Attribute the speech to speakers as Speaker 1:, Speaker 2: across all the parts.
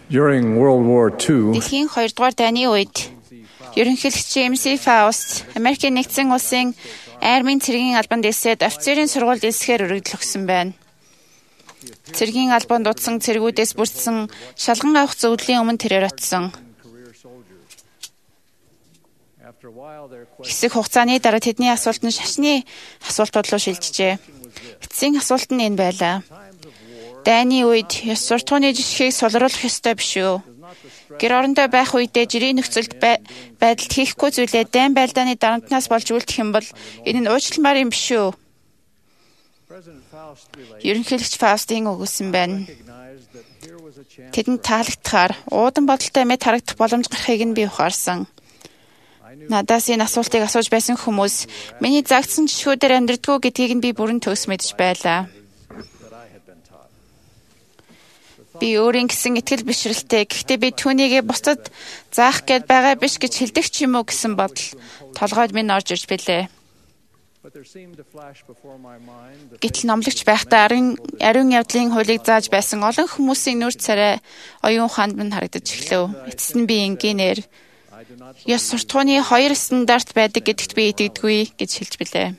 Speaker 1: During World War II,
Speaker 2: Дэлхийн 2 дугаар дайны үед ерөнхийлөгч MC Faust Америкийн нэгдсэн улсын армийн цэргийн албанд элсээд офицерын сургуульд элсэхээр өргөдөл өгсөн байна. Цэргийн албанд дутсан цэргүүдээс бүрдсэн шалган авах зөвлөлийн өмнө тэрээр очсон. Хэсэг хугацааны дараа тэдний асуулт нь шашны асуултууд руу шилжжээ. Эцсийн асуулт нь энэ байлаа. Дайны үед ёс суртахууны жишгийг сулруулах ёстой биш үү? Гэр орондоо байх үедээ жирийн нөхцөлд байдалд хийхгүй зүйлээ дайн байлдааны дарамтнаас болж үлдэх юм бол энэ нь уучлалмаар юм биш үү? Ерөнхийлөгч Фаустын өгүүлсэн байна. Тэдэнд таалагдахаар уудан бодолтой мэд харагдах боломж гарахыг нь би ухаарсан. Надаас энэ асуултыг асууж байсан хүмүүс миний заагдсан жишгүүдээр амьдрдаггүй гэдгийг нь би бүрэн төгс мэдж байлаа. Би өөрийн гэсэн итгэл бишрэлтэй. Гэхдээ би түүнийгээ бусдад заах гээд байгаа биш гэж хэлдэг ч юм уу гэсэн бодол толгойд минь орж ирж билээ. Гэтэл номлогч байхдаа ариун явдлын хуулийг зааж байсан олон хүмүүсийн нүр царай оюун ухаанд минь харагдаж эхлэв. Эцэст нь би энгийнээр ёс суртахууны 2 стандарт байдаг гэдэгт би итгэдэггүй гэж хэлж билээ.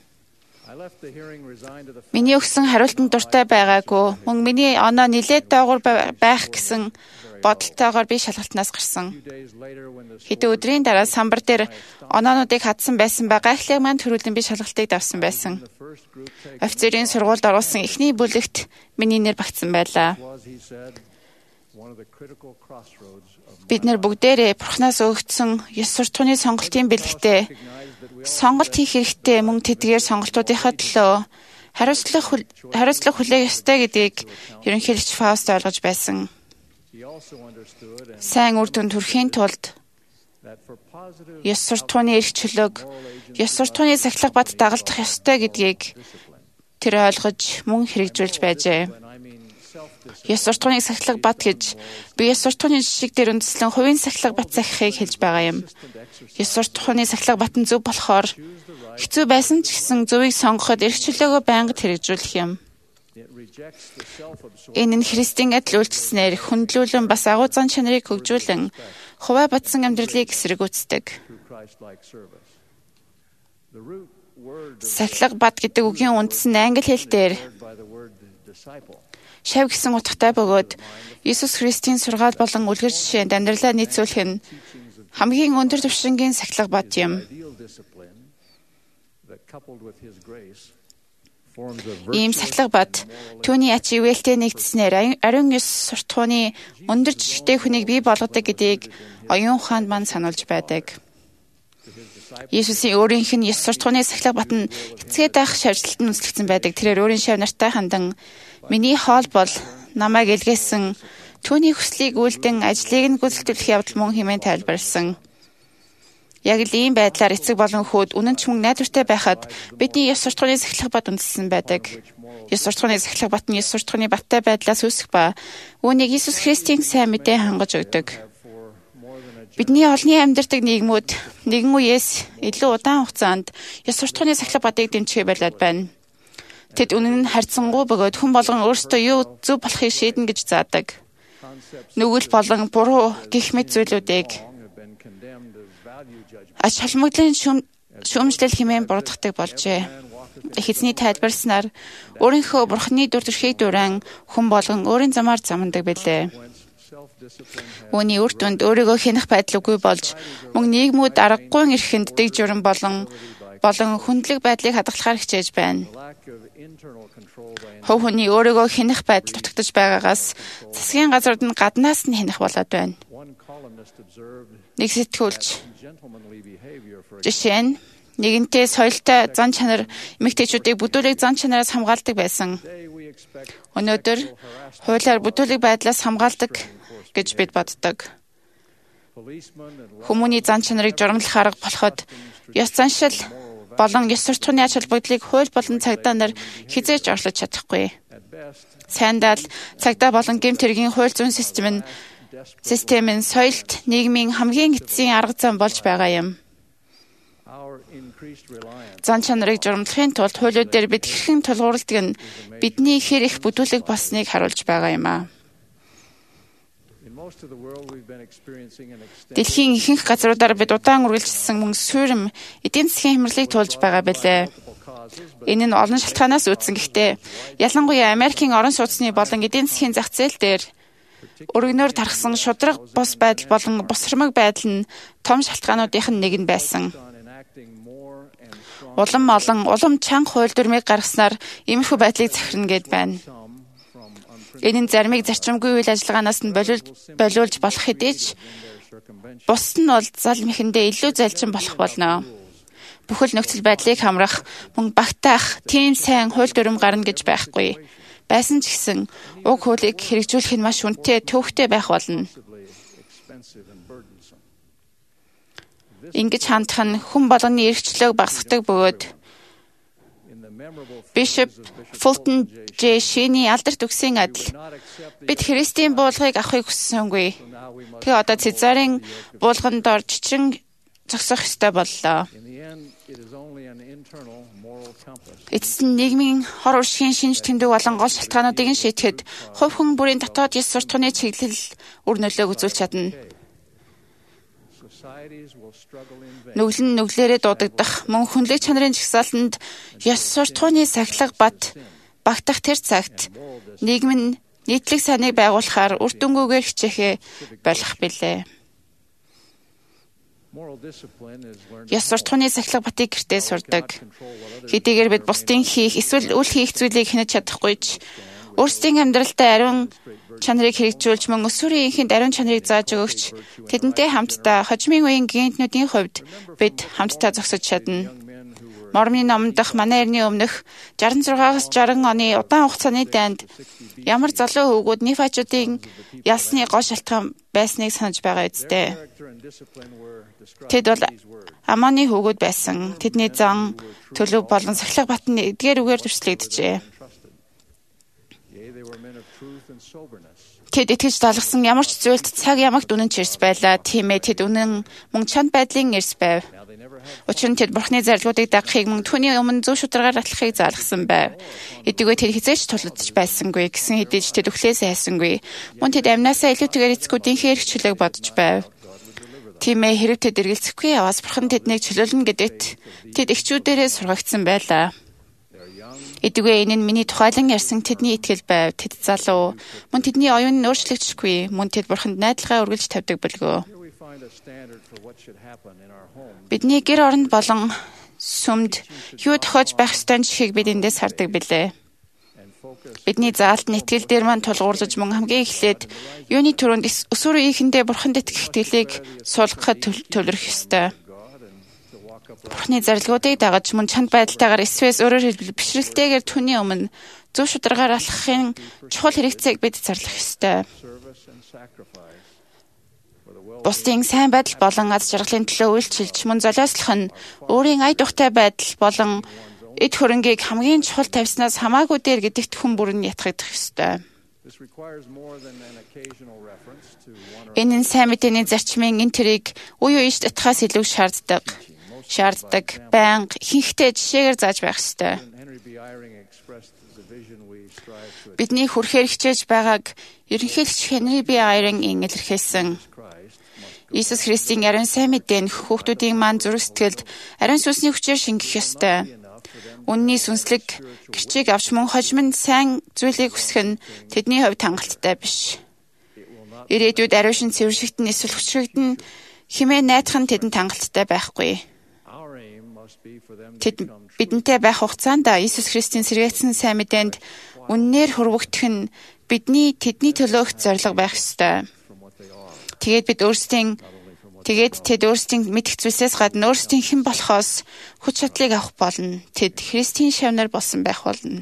Speaker 2: Миний өгсөн хариултанд дуртай байгаагүй. Мөн миний оноо нилээд доогуур байх гэсэн бодолтойгоор би шалгалтнаас гарсан. Хэдэн өдрийн дараа самбар дээр оноонуудыг хадсан байсан ба гайхлыг маань төрүүлэн би шалгалтыг давсан байсан. Офицерын сургуульд оруулсан эхний бүлэгт миний нэр багтсан байлаа. Бид нар бүгдээрээ Бурханаас өгөгдсөн ёс суртахууны сонголтын бэлэгтээ сонголт хийх хэрэгтэй мөн тэдгээр сонголтуудынхаа төлөө хариуцлага хүлээх ёстой гэдгийг ерөнхийлөгч Фауст ойлгож байсан. Сайн үр дүнд хүрэхийн тулд ёс суртахууны эрх чөлөөг ёс суртахууны сахилга бат дагалдах ёстой гэдгийг тэр ойлгож мөн хэрэгжүүлж байжээ. Ёс суртахууны сахилга бат гэж би ёс суртахууны жишг дээр үндэслэн хувийн сахилга бат захихыг хэлж байгаа юм. Ёс суртахууны сахилга бат нь зөв болохоор хэцүү байсан ч гэсэн зөвийг сонгоход эрх чөлөөгөө байнга хэрэгжүүлэх юм. Энэ нь Христийн адил үйлчлснээр хүндлүүлэн бас агуу зан чанарыг хөгжүүлэн хуваа батсан амьдралыг эсэргүүцдэг. Сахилга бат гэдэг үгийн үндэс нь англи хэл дээр шав гэсэн утгатай бөгөөд Иесус Христийн сургаал болон үлгэр жишээнд амьдралаа нийцүүлэх нь хамгийн өндөр түвшингийн сахилга бат юм. Ийм сахилга бат түүний ач ивэлтэй нэгдснээр ариун ёс суртахууны өндөр жишгтэй хүнийг бий болгодог гэдгийг оюун ухаанд маань сануулж байдаг. Иесусийн өөрийнх нь ёс суртахууны сахилга бат нь эцгээд байх шавьжлалт нь үндэслэгдсэн байдаг. Тэрээр өөрийн шав нартай хандан миний хоол бол намайг илгээсэн түүний хүслийг үйлдэн ажлыг нь гүйцэтгүүлэх явдал мөн хэмээн тайлбарласан. Яг л ийм байдлаар эцэг болон хүүд үнэн ч мөн найдвартай байхад бидний ёс суртахууны сахилга бат үндэслэн байдаг. Ёс суртахууны сахилга бат нь ёс суртахууны баттай байдлаас үүсэх ба үүнийг Иесус Христийн сайн мэдээ хангаж өгдөг. Бидний олонний амьдардаг нийгмүүд нэгэн үеэс илүү удаан хугацаанд ёс суртахууны сахилга батыг дэмжихээ байлаад байна. Тэд үнэн нь харьцангуй бөгөөд хүн болгон өөрсдөө юу зөв болохыг шийднэ гэж заадаг. Нүгэл болон буруу гэх мэт зүйлүүдийг ач холбогдлын шүүмжлэл хэмээн буруудахдаг болжээ. Их эзний тайлбарснаар өөрийнхөө бурхны дүр төрхийг дуран хүн болгон өөрийн замаар замандаг билээ. Үүний үр дүнд өөрийгөө хянах байдал үгүй болж мөн нийгмүүд аргагүй эрхэнд дэг журам болон хүндлэг байдлыг хадгалахаар хичээж байна. Хувь хүний өөрийгөө хянах байдал дутагдж байгаагаас засгийн газрууд нь гаднаас нь хянах болоод байна. Нэг сэтгүүлч жишээ нь нэгэнтээ соёлтой зан чанар эмэгтэйчүүдийг бүдүүлэг зан чанараас хамгаалдаг байсан. Өнөөдөр хуулиар бүдүүлэг байдлаас хамгаалдаг гэж бид боддог. Хүмүүний зан чанарыг журамлах арга болоход ёс заншил болон ёс суртахууны ач холбогдлыг хууль болон цагдаа нар хизээж орлож чадахгүй. Сайндаа л цагдаа болон гэмт хэргийн хууль зүйн систем нь соёлт нийгмийн хамгийн эцсийн арга зам болж байгаа юм. Зан чанарыг журамлахын тулд хуулиудаар бид хэрхэн тулгуурладаг нь бидний хэр их бүдүүлэг болсныг харуулж байгаа юм аа. Дэлхийн ихэнх газруудаар бид удаан үргэлжилсэн мөн суурим эдийн засгийн хямралыг туулж байгаа билээ. Энэ нь олон шалтгаанаас үүдсэн гэхдээ ялангуяа Америкийн орон сууцны болон эдийн засгийн зах зээл дээр өргөнөөр тархсан шудраг бус байдал болон босромог байдал нь том шалтгаануудын нэг нь байсан. Улам чанга хууль дүрмийг гаргаснаар иймэрхүү байдлыг захирна гэд байна. Энэ нь заримыг зарчимгүй үйл ажиллагаанаас нь болиулж болох хэдий ч бусд нь бол зал мэхэндээ илүү залжин болох болно. Бүхэл нөхцөл байдлыг хамрах, мөн багтаах тийм сайн хууль дүрм гарна гэж байхгүй. Байсан ч гэсэн уг хуулийг хэрэгжүүлэх нь маш үнэтэй, төвөгтэй байх болно. Ингэж хандах нь хүн болгоны эрхчлөөг багасгадаг бөгөөд Bishop Fulton J. Sheen-ий алдарт үгсийн адил бид Христийн буулгыг авахыг хүссэнгүй. Тэгээ одоо Цезарын буулганд орж чин зогсох ёстой боллоо. Эцэст нь нийгмийн хор уршигын шинж тэмдэг болон гол шалтгаануудыг нь шийдэхэд хувь хүн бүрийн дотоод ёс суртахууны чиглэл үр нөлөөг үзүүлж чадна. Нүгэл нь нүглээрээ дуудагдах, мөн хүнлэг чанарын жагсаалтанд ёс суртахууны сахилга багтах тэр цагт нийгэм нь нийтлэг сайныг байгуулахаар үр дүнгүйгээр хичээхээ болох билээ. Ёс суртахууны сахилга батыг гэртээ сурдаг. Хэдийгээр бид бусдын хийх эсвэл үл хийх зүйлийг хянаж чадахгүй ч өөрсдийн амьдралдаа ариун чанарыг хэрэгжүүлж мөн өсвөрийн инхэнд ариун чанарыг зааж өгөгч тэдэнтэй хамтдаа хожимын үеийн гинтнүүдийн хувьд бид хамтдаа зогсож чадна. Мормны номон дах манай эртний өмнөх 66-аас 60 оны удаан хугацааны дайнд ямар залуу хөвгүүд нефачуудын ялсны гол шалтгаан байсныг санаж байгаа үстэй. Тэд бол Амоны хөвгүүд байсан. Тэдний зан, төлөв болон сахилга бат нь эдгээр үгээр төрслөгдөжээ. Тэд итгэж далгасан ямар ч зүйлд цаг ямагт үнэн ч эрс байлаа. Тиймээ тэд үнэн мөн чанд байдлын эрс байв. Учир нь тэд Бурхны зарилгуудыг дагахыг мөн түүний өмнө зөв шударгаар атлахыг заалгасан байв. Эдгээр тэд хизээч тулдж байсангүй гэсэн хэдий ч тэд өхлөөс хайсангүй. Мөн тэд амнаасаа илүүтэйгээр эцгүүдийнхээ эрх чөлөөг бодож байв. Тиймээ хэрэг тэд эргэлзэхгүй яваас Бурхан тэднийг чөлөөлнө гэдэгт тэд эхчүүдээрээ сургагдсан байлаа. Эдгээр энэ нь миний тухайлан ярьсан тэдний итгэл байв. Тэд залуу. Мөн тэдний оюун нь өөрчлөгдөхгүй. Мөн тэд Бурханд найдалгаа үргэлж тавьдаг билгөө. Бидний гэр оронд болон сүмд юу тохиож байх ёстой чихийг бид эндээс хардаг билээ. Бидний заалт нь итгэл дээр маань тулгуурлаж мөн хамгийн эхлээд юуны түрүүнд өсвөр үеийнхэндээ Бурханд итгэх итгэлийг суулгахад төлөрөх ёстой. Бурхны зарилгуудыг дагаж мөн чанд байдалтайгаар эсвэл өөрөөр хэлбэл бишрэлтэйгээр түүний өмнө зөв шударгаар алхахын чухал хэрэгцээг бид зарлах ёстой. Бусдын сайн байдал болон аз жаргалын төлөө үйлчилж мөн золиослох нь өөрийн ая духтай байдал болон эд хөрөнгийг хамгийн чухал тавьснаас хамаагүй дээр гэдэгт хүн бүр нь ятгагдах ёстой. Энэ нь сайн мэдээний зарчмын энэ тэрийг үе үеж татхаас илүү шаарддаг, байнга ихэнхдээ жишээгээр зааж байх ёстой. Бидний хүрхээр хичээж байгааг ерөнхийлөгч Henry B. Eyring илэрхийлсэн. Иесус Христийн ариун сайн мэдээ нь хүүхдүүдийн маань зүрх сэтгэлд ариун сүнсний хүчээр шингэх ёстой. Үнний сүнслэг гэрчийг авч мөн хожимд сайн зүйлийг хүсэх нь тэдний хувьд хангалттай биш. Ирээдүйд ариун шин цэвэршигдэн эсвэл хүчрэгдэн хэмээн найдах нь тэдэнд хангалттай байхгүй. Тэд бидэнтэй байх хугацаанд Иесус Христийн сэргээсэн сайн мэдээнд үннээр хүрвэгдэх нь тэдний төлөөх зорилго байх ёстой. Тэгээд тэд өөрсдийн мэдэх зүйлсээс гадна өөрсдийн хэн болохоос хүч чадлыг авах болно. Тэд Христийн шавнар болсон байх болно.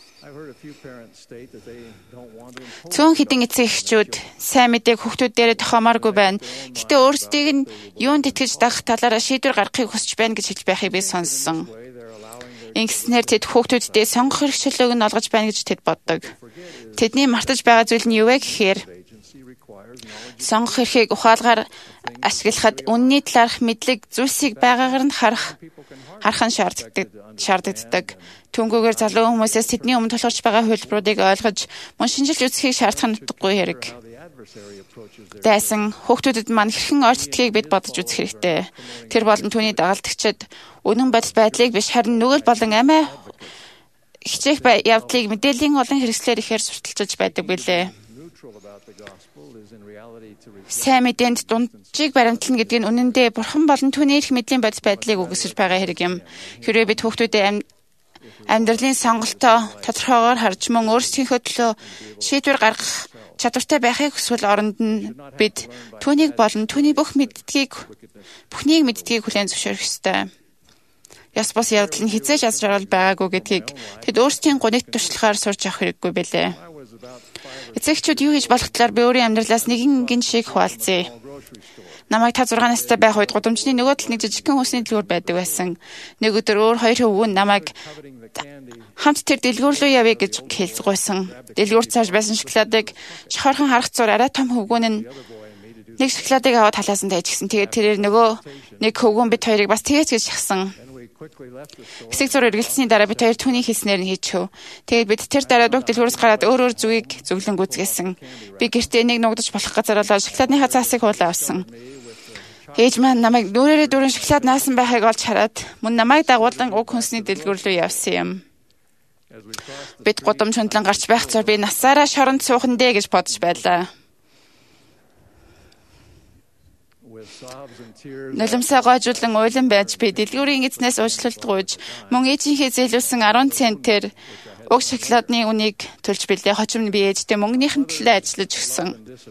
Speaker 2: Цөөн хэдэн эцэг эхчүүд сайн мэдээг хүүхдүүддээ тохиомооргүй байна. Гэхдээ өөрсдийг нь юунд итгэж дагах талаараа шийдвэр гаргахыг хүсэж байна гэж хэлж байхыг би сонссон. Ингэснээр тэд хүүхдүүддээ сонгох эрх чөлөөг нь олгож байна гэж тэд боддог. Тэдний мартаж байгаа зүйл нь юу вэ гэхээр Сонгох эрхийг ухаалгаар ашиглахад үнний талаарх мэдлэг зүйлсийг байгаагаар нь харах нь шаарддаг. Түүнгүүгээр залуу хүмүүсээс тэдний өмнө тулгарч байгаа хөлбруудыг ойлгож, мөн шинжилж үзэхийг шаардах нь утгагүй хэрэг. Дайсан хүүхдүүдэд маань хэрхэн ойр тэтгийг бид бодож үзэх хэрэгтэй. Тэр болон түүний дагалдагчид үнэн байдлыг биш харин нүгэл болон амиа хичээх явдлыг мэдээллийн олон хэрэгслээр ихээр сурталчилж байдаг билээ. Сайн мэдээнд дунджийг баримтлана гэдэг нь үнэндээ бурхан болон түүний эрх мэдлийн байдлыг үгүйсгэж байгаа хэрэг юм. Хэрвээ бид хүүхдүүдэд амьдралын сонголтоо тодорхойгоор харж мөн өөрсдийнхөө төлөө шийдвэр гаргах чадвартай байхыг хүсвэл оронд нь бид түүнийг болон түүний бүхнийг мэддгийг хүлээн зөвшөөрөх ёстой. Яс бус явдал нь хизээж аз жаргал байгаагүй гэдгийг тэд өөрсдийн гунигт туршлагаар сурч авах хэрэггүй байлээ. Эцэгчүүд юу хийж болох талаар би өөрийн амьдралаас нэгэн шиг хуваалцъя. Намайг та 6 настай байх үед гудамжны нөгөө талд нэг жижигхэн хүнсний дэлгүүр байдаг байсан. Нэг өдөр өөр хоёр хөвгүүн намайг хамт тэр дэлгүүр рүү явъя гэж хэлцгүйсэн. Дэлгүүрт цааш байсан шоколадыг шохорхон харах зур арай том хөвгүүн нь нэг шоколадыг аваад халаасан дайжгсэн. Тэгээд тэрээр нөгөө нэг хөвгүүн бид хоёрыг бас тэгэж гэж шахсан. Хэсэг зур эргэлцсэний дараа бид хоёр түүний хэлснээр нь хийчихв. Тэгээд бид тэр дараа дуг дэлгүүрээс гараад өөр зүгийг зөвлөн гүйцгээсэн. Би гэртээ нэг нугдаж болох газар болоод шоколадныхаа цаасыг хуулаа авсан. Ээж маань намайг нүрээрээ дөрөв шоколад наасан байхыг олж хараад мөн намайг дагуулan уг хүнсний дэлгүүр рүү явсан юм. Бид гудамж хөндлөн гарч байх цар би насаараа шоронд суухан дээ гэж бодож байлаа. Нулимсаа гоожуулан уйлан байж би дэлгүүрийн эзнээс уучлалт гуйж мөн ээжийнхээ зээлүүлсэн 10 центээр уг шоколадны үнийг төлж билээ. Хожим нь би ээжтэй мөнгөнийхэн төлөө ажиллаж өгсөн.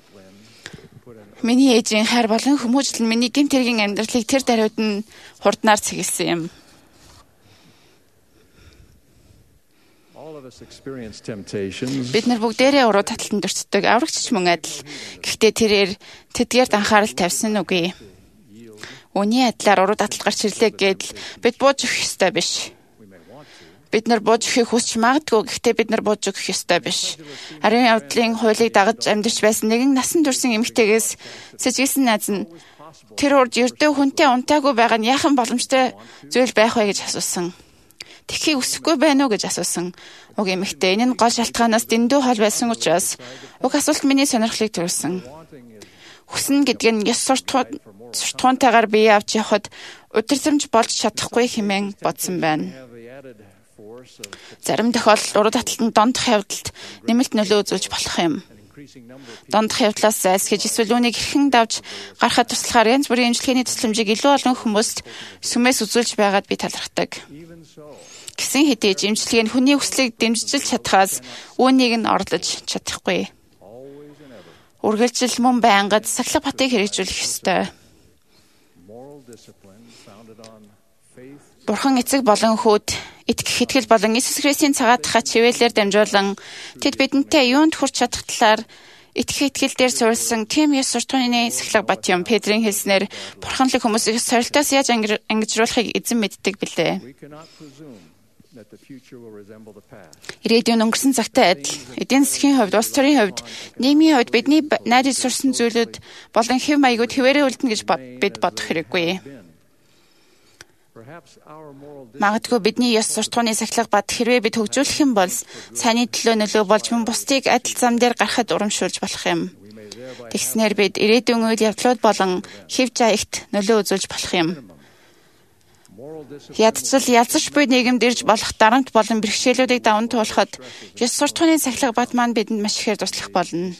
Speaker 2: Миний ээжийн хайр болон хүмүүжил нь миний гэмт хэргийн амьдралыг тэр даруйд нь хурднаар цэглэсэн юм. Бид нар бүгдээрээ уруу таталтанд өртдөг, аврагч мөн адил. Гэхдээ тэрээр тэдгээрт анхаарал тавьсан үгүй. Үүний адилаар уруу таталт гарч ирлээ гэдэл бид бууж өгөх ёстой биш. Бид нар бууж өгөхийг хүсч магадгүй, гэхдээ бид нар бууж өгөх ёстой биш. Ариун явдлын хуулийг дагаж амьдарч байсан нэгэн насан турш эмэгтэйгээс сэжгэлсэн найз нь тэр урд ердөө хүнтэй унтаагүй байгаа нь яахан боломжтой зүйл байх вэ гэж асуусан. Тэгэхийг өсөхгүй байна уу гэж асуусан. Уг эмэгтэй энэ нь гол шалтгаанаас дэндүү хол байсан учраас уг асуулт миний сонирхлыг төрүүлсэн. Хүснэ гэдэг нь ёс суртахуунтайгаар бие авч явхад удирдамж болж чадахгүй хэмээн бодсон байна. Зарим тохиолдолд уруу таталтанд дондох явдалд нэмэлт нөлөө үзүүлж болох юм. Дондох явдлаас зайлсхийж эсвэл үүнийг хэрхэн давж гарахад туслахаар янз бүрийн эмчилгээний тусламжийг илүү олон хүмүүст сүмээс үзүүлж байгаад би талархдаг. Гэсэн хэдий эмчилгээ нь хүний хүслийг дэмжиж чадхаас үүнийг нь орлож чадахгүй. Үргэлжил мөн байнгад сахилга батыг хэрэгжүүлэх ёстой. Бурхан эцэг болон хүүд итгэх итгэл болон Иесус Христийн цагаатхаа чивэлээр дамжуулан тэд бидэнтэй юунд хүрч чадах талаар итгэх итгэл дээр суурилсан тийм ёс суртахууны сахилга бат юм. Петрийн хэлснээр бурханлаг хүмүүсийг сорилтоос яаж ангижруулахыг эзэн мэддэг билээ. Ирээдүйн өнгөрсөн цагтай адил эдийн засгийн хувьд, улс төрийн хувьд, нийгмийн хувьд бидний найдаж сурсан зүйлүүд болон хэв маягууд хэвээрээ үлдэнэ гэж бид бодох хэрэггүй. Магадгүй бидний ёс суртахууны сахилга бат хэрвээ бид хөгжүүлэх юм бол сайнны төлөө нөлөө болж мөн бусдыг адил зам дээр гарахад урамшуулж болох юм. Тэгснээр бид ирээдүйн үйл явдлууд болон хэв жаягт нөлөө үзүүлж болох юм. Ядчил ялзарч буй нийгэмд ирж болох дарамт болон бэрхшээлүүдийг даван туулахад ёс суртахууны сахилга бат маань бидэнд маш ихээр туслах болно.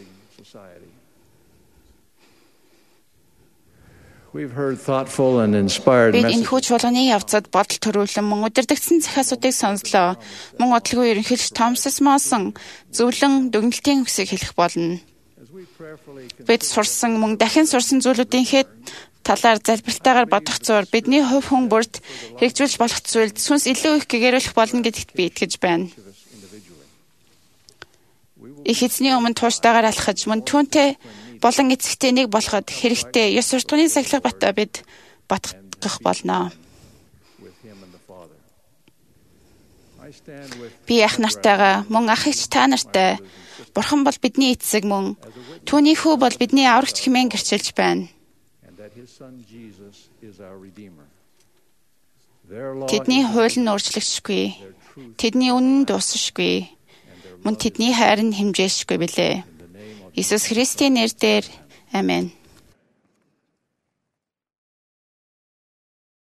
Speaker 1: We've heard thoughtful and inspired
Speaker 2: Бид
Speaker 1: messages.
Speaker 2: энэ хүч чуулганы явцад бодол төрүүлэн мөн удирдагчсан захиасуудыг сонслоо. Мөн удалгүй ерөнхийлөгч Томас Монсон зөвлөн дүгнэлтийн үгсийг хэлэх болно. Бид сурсан мөн дахин сурсан зүйлүүдийн хэд талаар залбиралтайгаар бодох зур бидний хувь хүн бүрт хэрэгжүүлж болох зүйлд сүнс илүү их гэгэрүүлэх болно гэдэгт би итгэж байна. Их эзний өмнө тууштайгаар алхаж мөн түүнтэй болон эцэгтэй нэг болоход хэрэгтэй ёс суртахууны сахилга батаа бид батгах болно. Би ах нартайгаа мөн ах эгч та нартай Бурхан бол бидний эцэг мөн. Түүний хүү бол бидний аврагч хэмээн гэрчилж байна.
Speaker 1: and that his son Jesus is our Redeemer. Their law
Speaker 2: Тэдний
Speaker 1: is
Speaker 2: хууль нь өөрчлөгдөшгүй.
Speaker 1: their truth
Speaker 2: Тэдний үнэн нь дуусахгүй.
Speaker 1: and their
Speaker 2: Мөн
Speaker 1: love
Speaker 2: тэдний хайр нь хэмжээшгүй билээ.
Speaker 1: in the name of
Speaker 2: Иесус Христийн нэрээр аминь.